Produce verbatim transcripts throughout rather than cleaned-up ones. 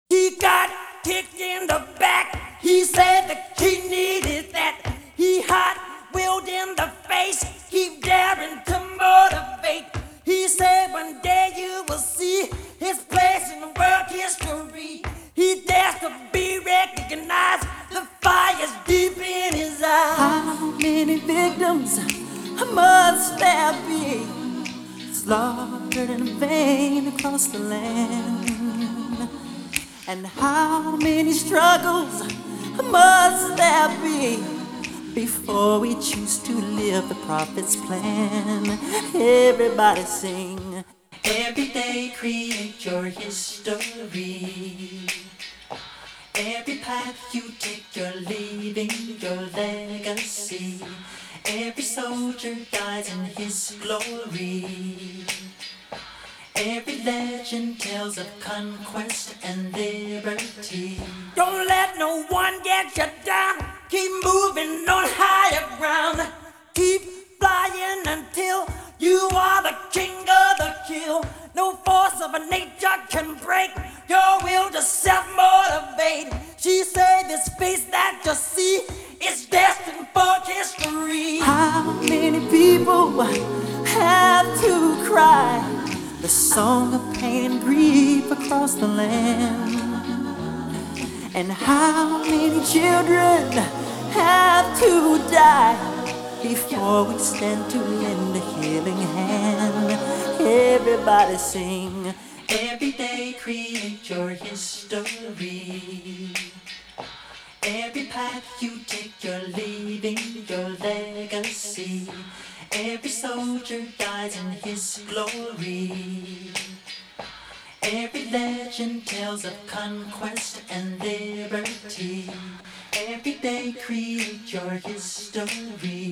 He got kicked in the back. He said that he needed that. He hot willed in the face. Keep daring to motivate. He said one day you will see his place in world history. He dares to be recognized. The fire's deep in his eyes. How many victims must there be slaughtered in vain across the land? And how many struggles must there be before we choose to live the prophet's plan? Everybody sing. Every day create your history. Every path you take, you're leaving your legacy. Every soldier dies in his glory. Every legend tells of conquest and liberty. Don't let no one get you down. Keep moving on higher ground. Keep flying until you are the king of the kill. No force of nature can break your will to self-motivate. She said this face that you see is destined for history. How many people have to cry the song of pain and grief across the land? And how many children have to die before we stand to lend a healing hand? Everybody sing. Every day create your history. Every path you take, you're leaving your legacy. Every soldier dies in his glory. Every legend tells of conquest and liberty. Every day create your history.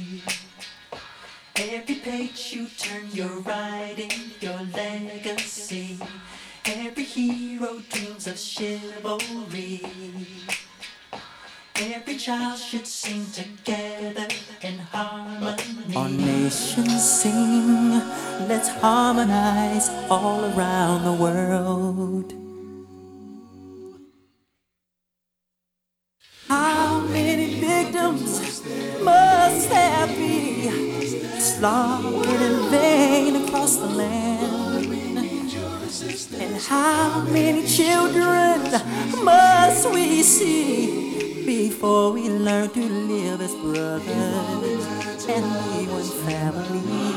Every page you turn, you're writing your legacy. Every hero dreams of chivalry. Every child should sing together in harmony. Our nations sing, let's harmonize all around the world. How many victims must there be slaughtered in vain across the land? And how many children must we see before we learn to live as brothers and be one family?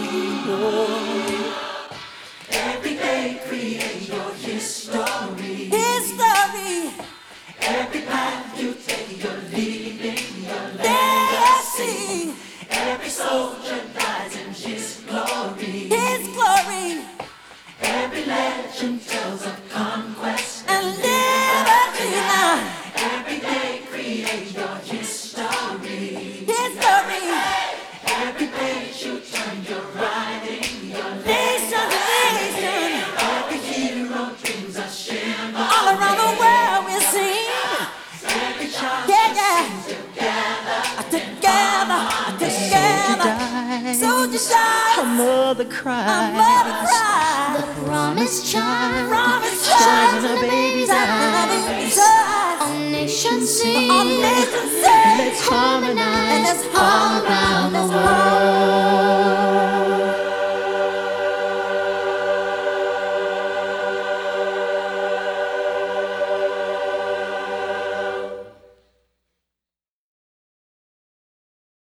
Oh. Every day create your history. History. Every path you take, you're leaving your legacy. Every soldier dies in his glory. His glory. Every legend tells of conquest and liberty. Every day create your history. History. Every page you turn, you're writing your nation to nation. Every hero dreams of shame. All around the world we sing. Every child yeah, yeah. Together, together, together. Soldiers die. A mother cries. A mother cries. The promised child. Promised child. Shines in a baby's eyes. All nations sing. All nations sing. Let's harmonize and let's harmonize all around the world.